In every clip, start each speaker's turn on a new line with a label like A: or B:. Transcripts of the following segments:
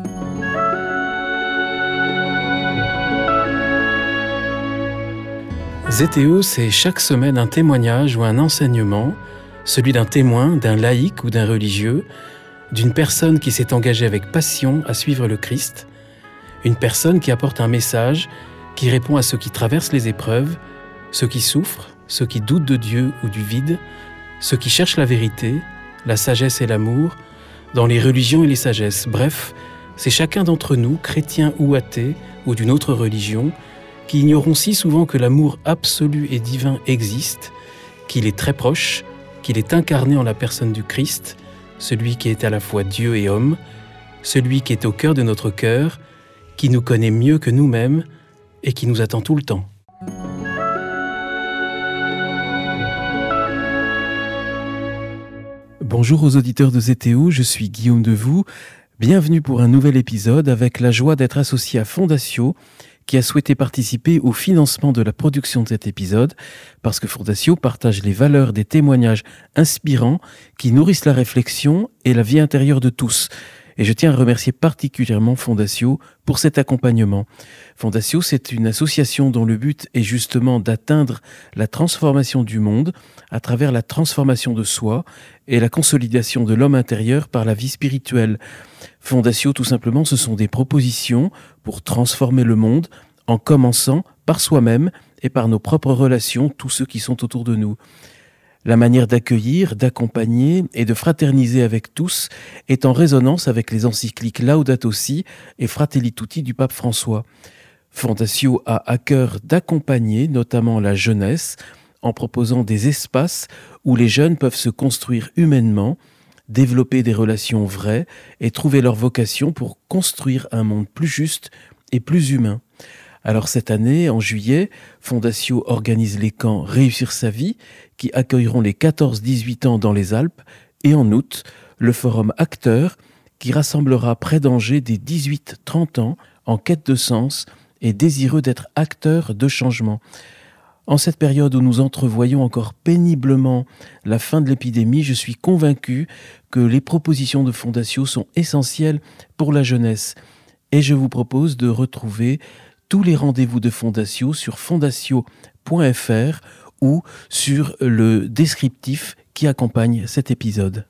A: ZTO, c'est chaque semaine un témoignage ou un enseignement, celui d'un témoin, d'un laïc ou d'un religieux, d'une personne qui s'est engagée avec passion à suivre le Christ, une personne qui apporte un message, qui répond à ceux qui traversent les épreuves, ceux qui souffrent, ceux qui doutent de Dieu ou du vide, ceux qui cherchent la vérité, la sagesse et l'amour, dans les religions et les sagesses. Bref, c'est chacun d'entre nous, chrétien ou athée, ou d'une autre religion, qui ignorons si souvent que l'amour absolu et divin existe, qu'il est très proche, qu'il est incarné en la personne du Christ, celui qui est à la fois Dieu et homme, celui qui est au cœur de notre cœur, qui nous connaît mieux que nous-mêmes et qui nous attend tout le temps. Bonjour aux auditeurs de ZTO, je suis Guillaume Devoux. Bienvenue pour un nouvel épisode avec la joie d'être associé à Fondatio, qui a souhaité participer au financement de la production de cet épisode, parce que Fondatio partage les valeurs des témoignages inspirants qui nourrissent la réflexion et la vie intérieure de tous. Et je tiens à remercier particulièrement Fondatio pour cet accompagnement. Fondatio, c'est une association dont le but est justement d'atteindre la transformation du monde à travers la transformation de soi et la consolidation de l'homme intérieur par la vie spirituelle. Fondatio, tout simplement, ce sont des propositions pour transformer le monde en commençant par soi-même et par nos propres relations, tous ceux qui sont autour de nous. La manière d'accueillir, d'accompagner et de fraterniser avec tous est en résonance avec les encycliques Laudato Si et Fratelli Tutti du pape François. Fondatio a à cœur d'accompagner notamment la jeunesse en proposant des espaces où les jeunes peuvent se construire humainement, développer des relations vraies et trouver leur vocation pour construire un monde plus juste et plus humain. Alors cette année, en juillet, Fondatio organise les camps Réussir sa vie, qui accueilleront les 14-18 ans dans les Alpes, et en août, le forum Acteurs, qui rassemblera près d'Angers des 18-30 ans en quête de sens et désireux d'être acteurs de changement. En cette période où nous entrevoyons encore péniblement la fin de l'épidémie, je suis convaincu que les propositions de Fondatio sont essentielles pour la jeunesse. Et je vous propose de retrouver tous les rendez-vous de Fondatio sur fondatio.fr ou sur le descriptif qui accompagne cet épisode.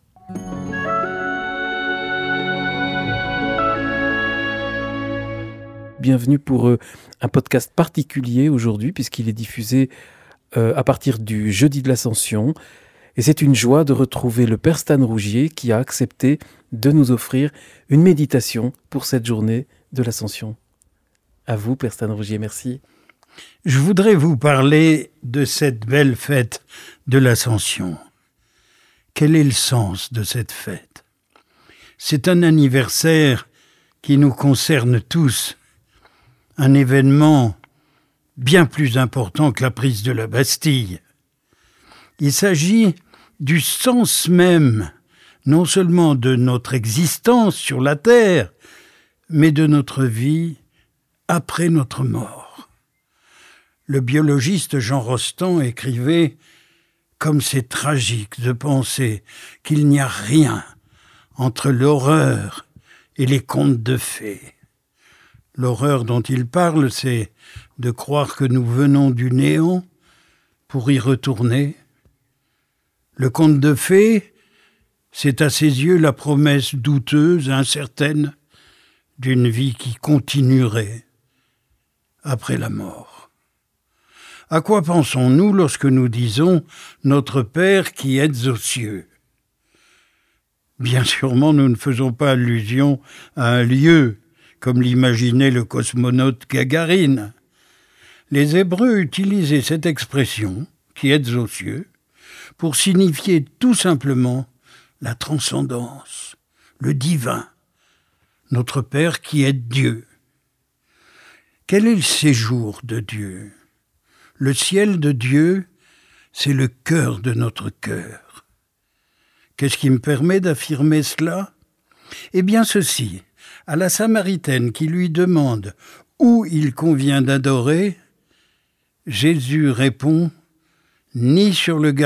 A: Bienvenue pour un podcast particulier aujourd'hui puisqu'il est diffusé à partir du jeudi de l'Ascension. Et c'est une joie de retrouver le Père Stan Rougier qui a accepté de nous offrir une méditation pour cette journée de l'Ascension. À vous, Père Stan Rougier, merci.
B: Je voudrais vous parler de cette belle fête de l'Ascension. Quel est le sens de cette fête ? C'est un anniversaire qui nous concerne tous, un événement bien plus important que la prise de la Bastille. Il s'agit du sens même, non seulement de notre existence sur la terre, mais de notre vie après notre mort. Le biologiste Jean Rostand écrivait « Comme c'est tragique de penser qu'il n'y a rien entre l'horreur et les contes de fées. » L'horreur dont il parle, c'est de croire que nous venons du néant pour y retourner. Le conte de fées, c'est à ses yeux la promesse douteuse, incertaine, d'une vie qui continuerait après la mort. À quoi pensons-nous lorsque nous disons « Notre Père qui êtes aux cieux » ? Bien sûrement, nous ne faisons pas allusion à un lieu, comme l'imaginait le cosmonaute Gagarine. Les Hébreux utilisaient cette expression « qui êtes aux cieux » pour signifier tout simplement la transcendance, le divin, notre Père qui est Dieu. Quel est le séjour de Dieu ? Le ciel de Dieu, c'est le cœur de notre cœur. Qu'est-ce qui me permet d'affirmer cela ? Eh bien ceci, à la Samaritaine qui lui demande où il convient d'adorer, Jésus répond « Ni sur le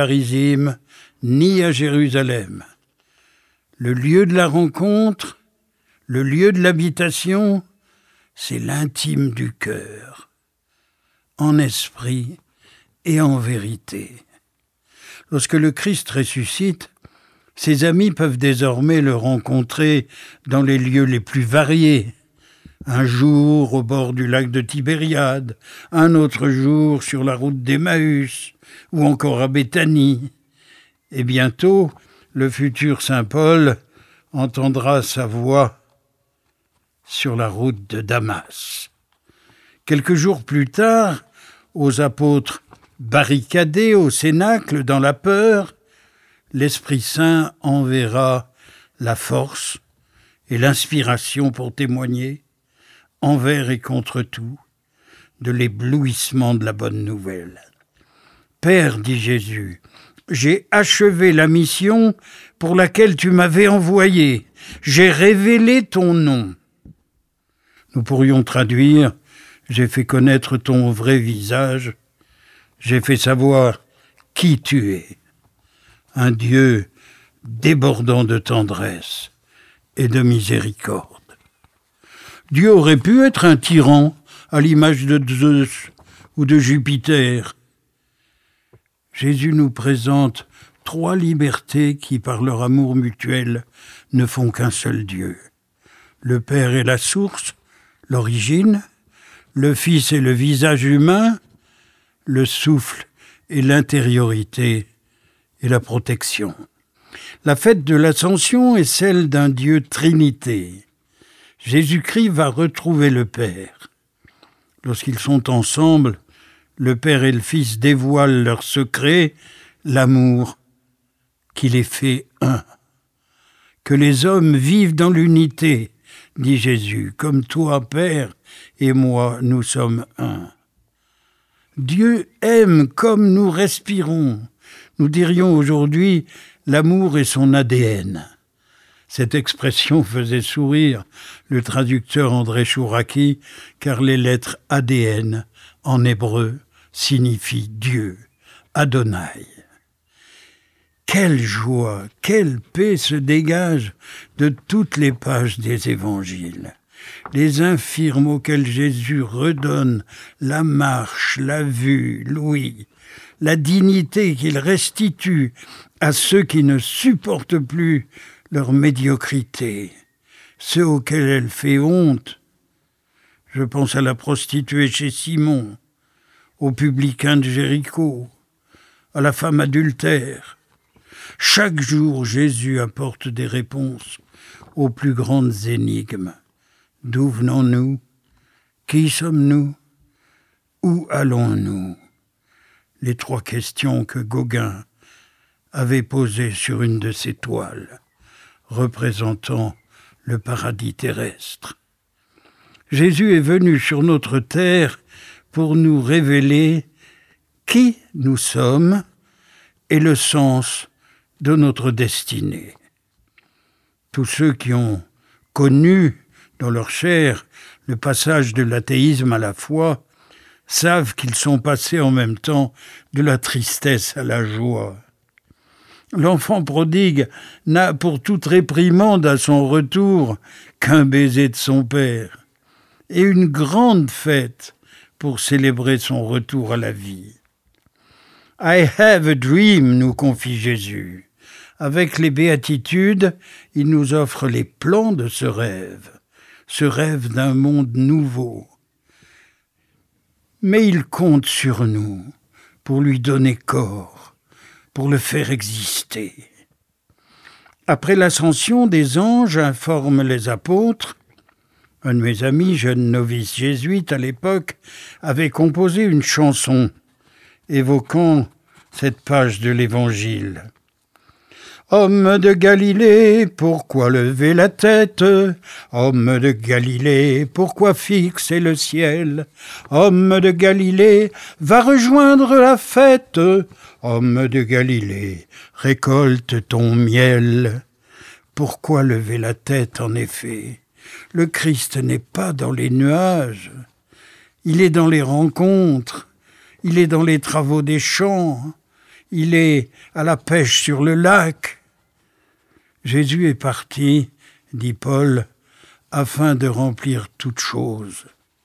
B: Le lieu de l'habitation, c'est l'intime du cœur, en esprit et en vérité. Lorsque le Christ ressuscite, ses amis peuvent désormais le rencontrer dans les lieux les plus variés. Un jour au bord du lac de Tibériade, un autre jour sur la route d'Emmaüs, ou encore à Béthanie. Et bientôt, le futur saint Paul entendra sa voix sur la route de Damas. Quelques jours plus tard, aux apôtres barricadés au cénacle dans la peur, l'Esprit Saint enverra la force et l'inspiration pour témoigner, envers et contre tout, de l'éblouissement de la bonne nouvelle. « Père, dit Jésus, j'ai achevé la mission pour laquelle tu m'avais envoyé. J'ai révélé ton nom. » Nous pourrions traduire « J'ai fait connaître ton vrai visage. J'ai fait savoir qui tu es. » Un Dieu débordant de tendresse et de miséricorde. Dieu aurait pu être un tyran à l'image de Zeus ou de Jupiter. Jésus nous présente 3 libertés qui, par leur amour mutuel, ne font qu'un seul Dieu. Le Père est la source, l'origine, le Fils est le visage humain, le souffle est l'intériorité et la protection. La fête de l'Ascension est celle d'un Dieu Trinité. Jésus-Christ va retrouver le Père. Lorsqu'ils sont ensemble, le Père et le Fils dévoilent leur secret, l'amour qui les fait un. Que les hommes vivent dans l'unité, dit Jésus, comme toi, Père, et moi, nous sommes un. Dieu aime comme nous respirons. Nous dirions aujourd'hui, l'amour est son ADN. Cette expression faisait sourire le traducteur André Chouraki, car les lettres ADN, en hébreu, signifient Dieu, Adonai. Quelle joie, quelle paix se dégage de toutes les pages des évangiles. Les infirmes auxquels Jésus redonne la marche, la vue, l'ouïe, la dignité qu'il restitue à ceux qui ne supportent plus leur médiocrité, ceux auxquels elle fait honte. Je pense à la prostituée chez Simon, au publicain de Jéricho, à la femme adultère. Chaque jour, Jésus apporte des réponses aux plus grandes énigmes. D'où venons-nous? Qui sommes-nous? Où allons-nous? Les 3 questions que Gauguin avait posées sur une de ses toiles, représentant le paradis terrestre. Jésus est venu sur notre terre pour nous révéler qui nous sommes et le sens de notre destinée. Tous ceux qui ont connu dans leur chair le passage de l'athéisme à la foi savent qu'ils sont passés en même temps de la tristesse à la joie. L'enfant prodigue n'a pour toute réprimande à son retour qu'un baiser de son père et une grande fête pour célébrer son retour à la vie. « I have a dream », nous confie Jésus. Avec les béatitudes, il nous offre les plans de ce rêve d'un monde nouveau. Mais il compte sur nous pour lui donner corps, pour le faire exister. Après l'ascension, des anges informent les apôtres. Un de mes amis, jeune novice jésuite à l'époque, avait composé une chanson évoquant cette page de l'Évangile. « Homme de Galilée, pourquoi lever la tête? Homme de Galilée, pourquoi fixer le ciel? Homme de Galilée, va rejoindre la fête. Homme de Galilée, récolte ton miel. » Pourquoi lever la tête, en effet? Le Christ n'est pas dans les nuages. Il est dans les rencontres. Il est dans les travaux des champs. Il est à la pêche sur le lac. Jésus est parti, dit Paul, afin de remplir toute chose.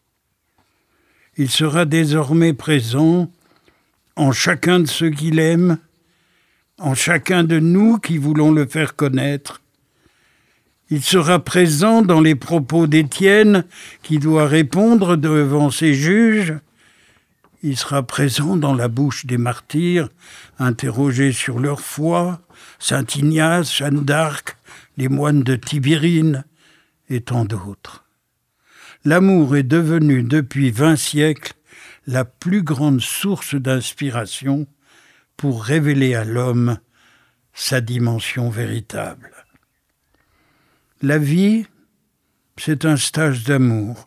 B: Il sera désormais présent en chacun de ceux qu'il aime, en chacun de nous qui voulons le faire connaître. Il sera présent dans les propos d'Étienne qui doit répondre devant ses juges. Il sera présent dans la bouche des martyrs, interrogés sur leur foi, Saint Ignace, Jeanne d'Arc, les moines de Tibérine et tant d'autres. L'amour est devenu depuis 20 siècles la plus grande source d'inspiration pour révéler à l'homme sa dimension véritable. La vie, c'est un stage d'amour.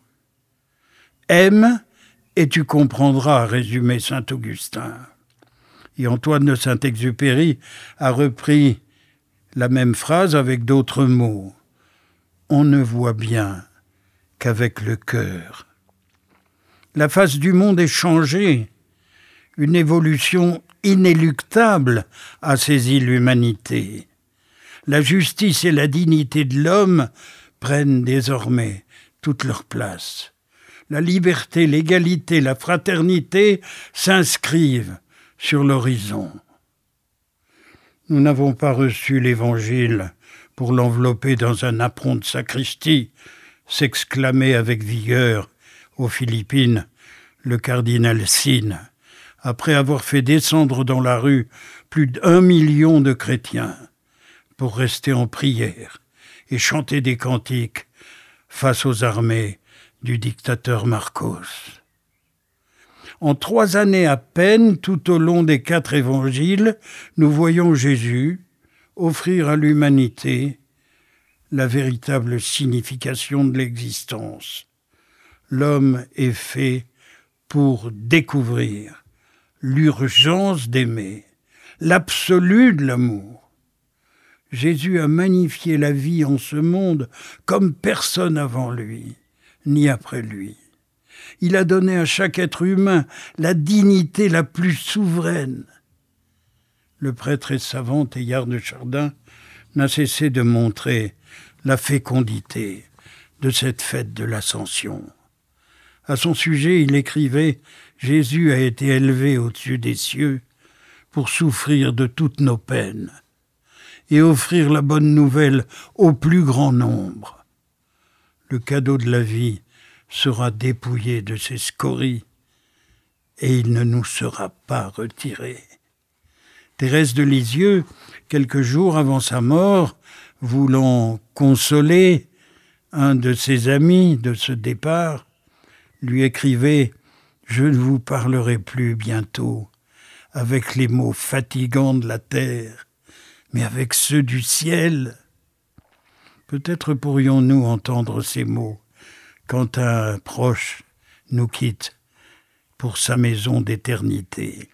B: Aime et tu comprendras, résumé saint Augustin. Et Antoine de Saint-Exupéry a repris la même phrase avec d'autres mots. On ne voit bien qu'avec le cœur. La face du monde est changée. Une évolution inéluctable a saisi l'humanité. La justice et la dignité de l'homme prennent désormais toute leur place. La liberté, l'égalité, la fraternité s'inscrivent sur l'horizon. Nous n'avons pas reçu l'Évangile pour l'envelopper dans un apron de sacristie, s'exclamait avec vigueur aux Philippines le cardinal Sine, après avoir fait descendre dans la rue plus d'1 million de chrétiens pour rester en prière et chanter des cantiques face aux armées du dictateur Marcos. En 3 années à peine, tout au long des 4 évangiles, nous voyons Jésus offrir à l'humanité la véritable signification de l'existence. L'homme est fait pour découvrir l'urgence d'aimer, l'absolu de l'amour. Jésus a magnifié la vie en ce monde comme personne avant lui, ni après lui. Il a donné à chaque être humain la dignité la plus souveraine. Le prêtre et savant Teilhard de Chardin n'a cessé de montrer la fécondité de cette fête de l'Ascension. À son sujet, il écrivait « Jésus a été élevé au-dessus des cieux pour souffrir de toutes nos peines et offrir la bonne nouvelle au plus grand nombre. Le cadeau de la vie sera dépouillé de ses scories et il ne nous sera pas retiré. » Thérèse de Lisieux, quelques jours avant sa mort, voulant consoler un de ses amis de ce départ, lui écrivait « Je ne vous parlerai plus bientôt avec les mots fatigants de la terre, mais avec ceux du ciel. » Peut-être pourrions-nous entendre ces mots quand un proche nous quitte pour sa maison d'éternité.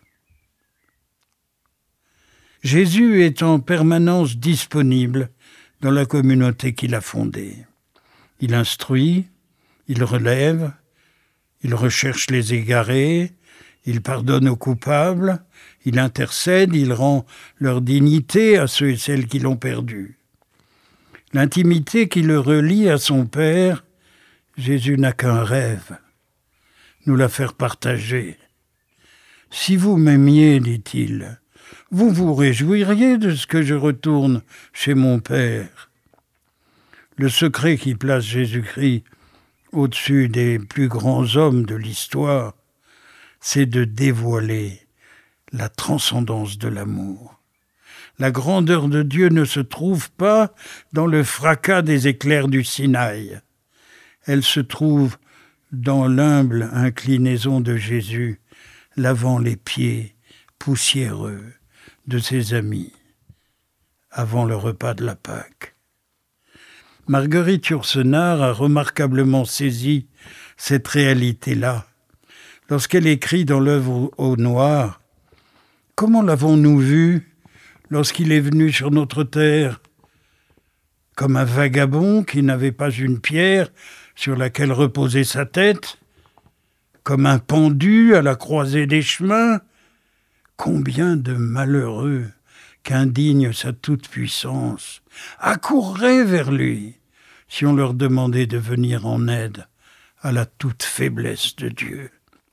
B: Jésus est en permanence disponible dans la communauté qu'il a fondée. Il instruit, il relève, il recherche les égarés, il pardonne aux coupables, il intercède, il rend leur dignité à ceux et celles qui l'ont perdue. L'intimité qui le relie à son Père, Jésus n'a qu'un rêve, nous la faire partager. « Si vous m'aimiez, dit-il, vous vous réjouiriez de ce que je retourne chez mon Père. » Le secret qui place Jésus-Christ au-dessus des plus grands hommes de l'histoire, c'est de dévoiler la transcendance de l'amour. La grandeur de Dieu ne se trouve pas dans le fracas des éclairs du Sinaï. Elle se trouve dans l'humble inclinaison de Jésus, lavant les pieds poussiéreux de ses amis avant le repas de la Pâque. Marguerite Yourcenar a remarquablement saisi cette réalité-là lorsqu'elle écrit dans l'œuvre au noir « Comment l'avons-nous vu lorsqu'il est venu sur notre terre ? Comme un vagabond qui n'avait pas une pierre sur laquelle reposer sa tête ? Comme un pendu à la croisée des chemins ? Combien de malheureux qu'indigne sa toute-puissance accourraient vers lui, si on leur demandait de venir en aide à la toute faiblesse de Dieu.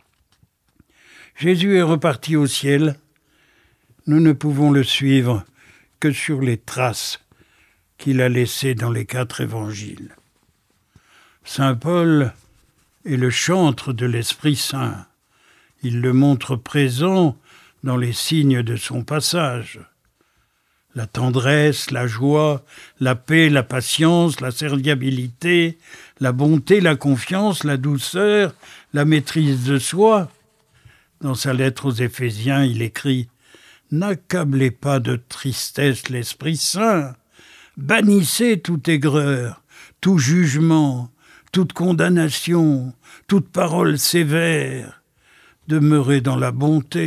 B: Jésus est reparti au ciel. Nous ne pouvons le suivre que sur les traces qu'il a laissées dans les 4 évangiles. Saint Paul est le chantre de l'Esprit Saint. Il le montre présent dans les signes de son passage. La tendresse, la joie, la paix, la patience, la serviabilité, la bonté, la confiance, la douceur, la maîtrise de soi. Dans sa lettre aux Éphésiens, il écrit « N'accablez pas de tristesse l'Esprit Saint, bannissez toute aigreur, tout jugement, toute condamnation, toute parole sévère, demeurez dans la bonté. »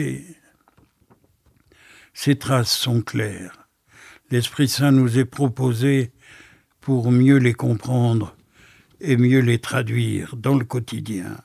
B: Ces traces sont claires. L'Esprit Saint nous est proposé pour mieux les comprendre et mieux les traduire dans le quotidien.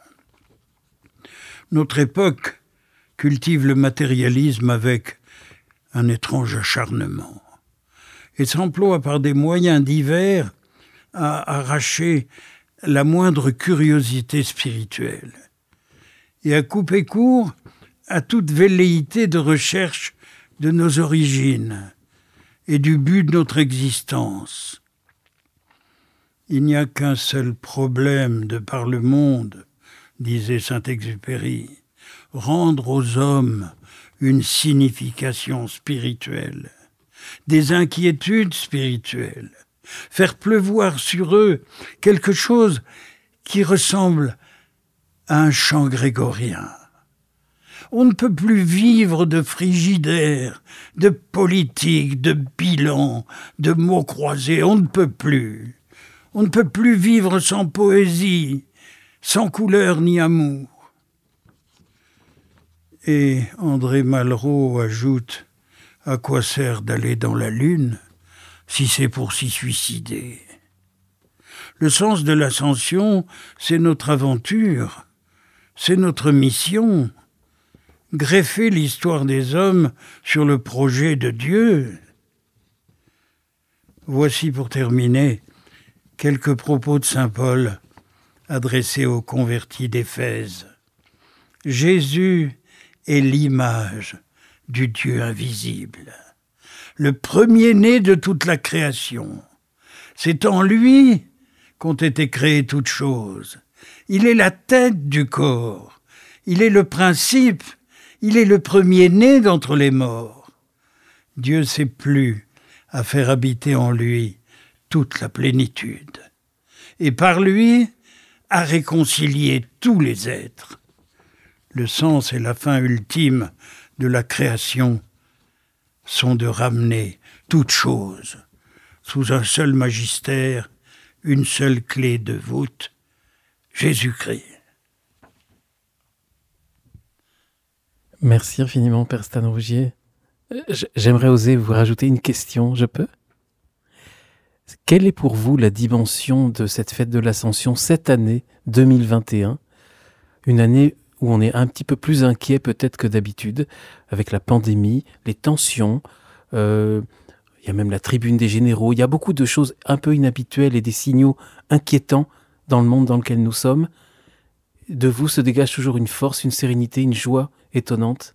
B: Notre époque cultive le matérialisme avec un étrange acharnement et s'emploie par des moyens divers à arracher la moindre curiosité spirituelle et à couper court à toute velléité de recherche de nos origines et du but de notre existence. Il n'y a qu'un seul problème de par le monde, disait Saint-Exupéry, rendre aux hommes une signification spirituelle, des inquiétudes spirituelles, faire pleuvoir sur eux quelque chose qui ressemble à un chant grégorien. On ne peut plus vivre de frigidaire, de politique, de bilan, de mots croisés, on ne peut plus. On ne peut plus vivre sans poésie, sans couleur ni amour. Et André Malraux ajoute « À quoi sert d'aller dans la lune si c'est pour s'y suicider ?» Le sens de l'ascension, c'est notre aventure, c'est notre mission. Greffer l'histoire des hommes sur le projet de Dieu. Voici pour terminer quelques propos de saint Paul adressés aux convertis d'Éphèse. Jésus est l'image du Dieu invisible, le premier-né de toute la création. C'est en lui qu'ont été créées toutes choses. Il est la tête du corps, il est le principe, il est le premier-né d'entre les morts. Dieu s'est plu à faire habiter en lui toute la plénitude, et par lui à réconcilier tous les êtres. Le sens et la fin ultime de la création sont de ramener toutes choses sous un seul magistère, une seule clé de voûte, Jésus-Christ.
A: Merci infiniment, Père Stan Rougier. J'aimerais oser vous rajouter une question, je peux ? Quelle est pour vous la dimension de cette fête de l'Ascension cette année 2021 ? Une année où on est un petit peu plus inquiet peut-être que d'habitude, avec la pandémie, les tensions, il y a même la tribune des généraux, il y a beaucoup de choses un peu inhabituelles et des signaux inquiétants dans le monde dans lequel nous sommes. De vous se dégage toujours une force, une sérénité, une joie étonnante.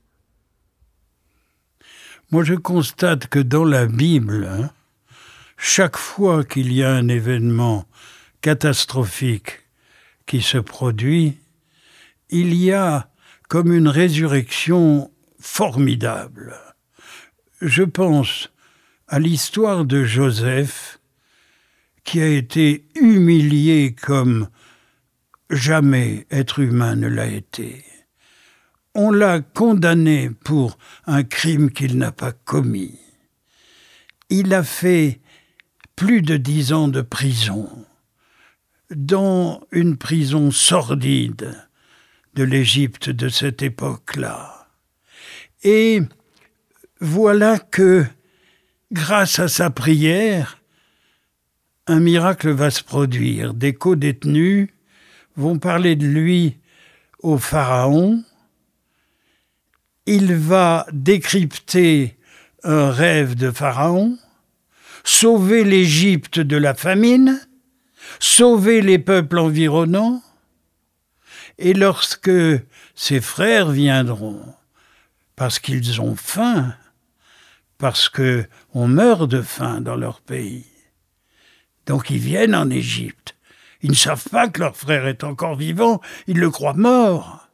B: Moi, je constate que dans la Bible, chaque fois qu'il y a un événement catastrophique qui se produit, il y a comme une résurrection formidable. Je pense à l'histoire de Joseph, qui a été humilié comme jamais être humain ne l'a été. On l'a condamné pour un crime qu'il n'a pas commis. Il a fait plus de 10 ans de prison, dans une prison sordide de l'Égypte de cette époque-là. Et voilà que, grâce à sa prière, un miracle va se produire. Des co-détenus vont parler de lui au Pharaon. Il va décrypter un rêve de Pharaon, sauver l'Égypte de la famine, sauver les peuples environnants, et lorsque ses frères viendront, parce qu'ils ont faim, parce qu'on meurt de faim dans leur pays, donc ils viennent en Égypte. Ils ne savent pas que leur frère est encore vivant, ils le croient mort.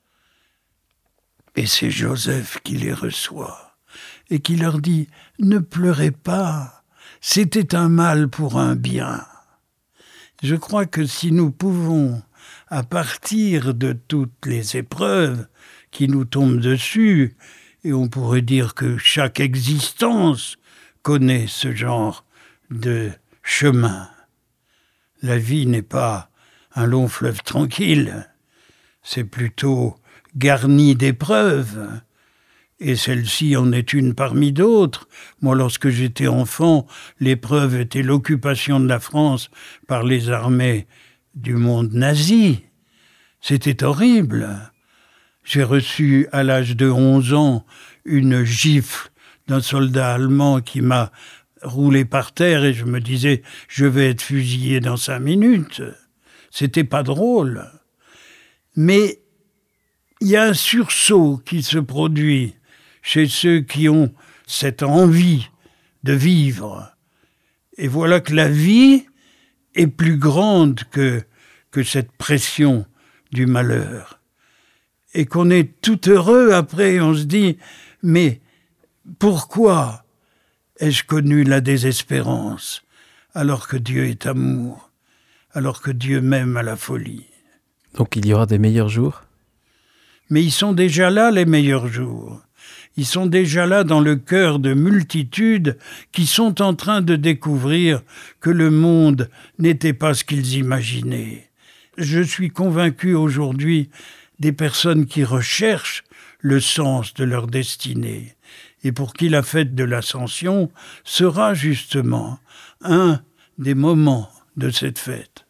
B: Et c'est Joseph qui les reçoit et qui leur dit « Ne pleurez pas, c'était un mal pour un bien ». Je crois que si nous pouvons, à partir de toutes les épreuves qui nous tombent dessus, et on pourrait dire que chaque existence connaît ce genre de chemin. La vie n'est pas un long fleuve tranquille, c'est plutôt garni d'épreuves, et celle-ci en est une parmi d'autres. Moi, lorsque j'étais enfant, l'épreuve était l'occupation de la France par les armées du monde nazi. C'était horrible. J'ai reçu à l'âge de 11 ans une gifle d'un soldat allemand qui m'a roulé par terre et je me disais « je vais être fusillé dans 5 minutes ». C'était pas drôle. Mais il y a un sursaut qui se produit chez ceux qui ont cette envie de vivre. Et voilà que la vie est plus grande que cette pression du malheur. Et qu'on est tout heureux après, on se dit « mais pourquoi ai-je connu la désespérance alors que Dieu est amour, alors que Dieu m'aime à la folie ?»
A: Donc il y aura des meilleurs jours ?
B: Mais ils sont déjà là, les meilleurs jours. Ils sont déjà là dans le cœur de multitudes qui sont en train de découvrir que le monde n'était pas ce qu'ils imaginaient. Je suis convaincu aujourd'hui des personnes qui recherchent le sens de leur destinée et pour qui la fête de l'Ascension sera justement un des moments de cette fête.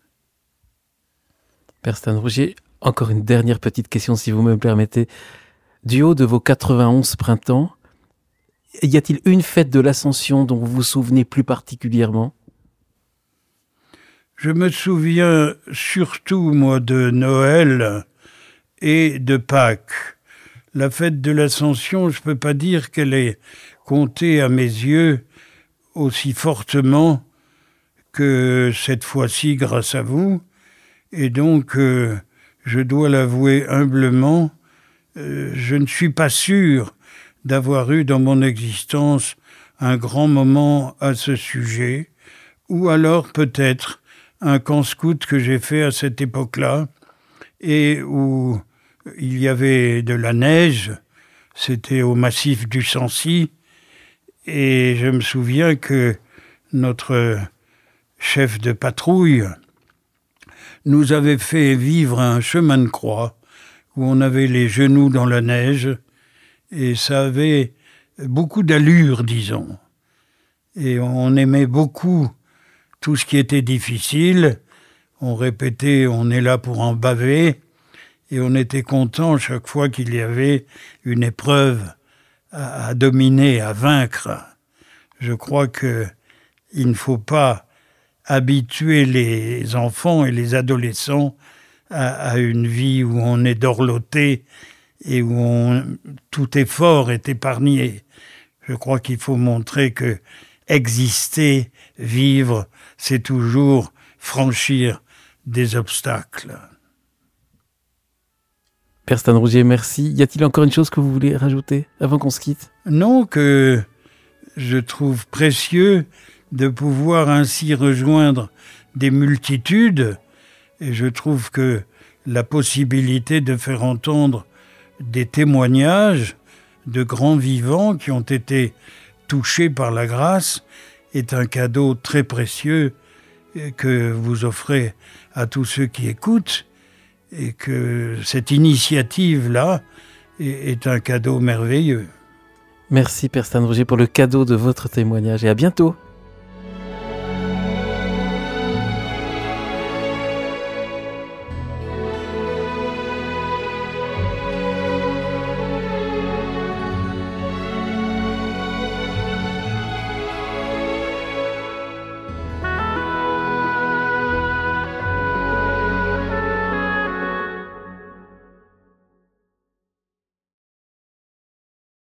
A: Père Stan Rougier, encore une dernière petite question, si vous me le permettez. Du haut de vos 91 printemps, y a-t-il une fête de l'Ascension dont vous vous souvenez plus particulièrement ?
B: Je me souviens surtout, moi, de Noël et de Pâques. La fête de l'Ascension, je ne peux pas dire qu'elle est comptée à mes yeux aussi fortement que cette fois-ci grâce à vous. Et donc, je dois l'avouer humblement, je ne suis pas sûr d'avoir eu dans mon existence un grand moment à ce sujet, ou alors peut-être un camp scout que j'ai fait à cette époque-là, et où il y avait de la neige, c'était au massif du Sancy, et je me souviens que notre chef de patrouille nous avait fait vivre un chemin de croix où on avait les genoux dans la neige et ça avait beaucoup d'allure, disons. Et on aimait beaucoup tout ce qui était difficile. On répétait, on est là pour en baver. Et on était content chaque fois qu'il y avait une épreuve à dominer, à vaincre. Je crois qu'il ne faut pas habituer les enfants et les adolescents à une vie où on est dorloté et où tout effort est épargné. Je crois qu'il faut montrer que exister, vivre, c'est toujours franchir des obstacles.
A: Père Stan Rougier, merci. Y a-t-il encore une chose que vous voulez rajouter avant qu'on se quitte ?
B: Non, que je trouve précieux de pouvoir ainsi rejoindre des multitudes, et je trouve que la possibilité de faire entendre des témoignages de grands vivants qui ont été touchés par la grâce est un cadeau très précieux que vous offrez à tous ceux qui écoutent, et que cette initiative-là est un cadeau merveilleux.
A: Merci Père Stan Rougier pour le cadeau de votre témoignage et à bientôt.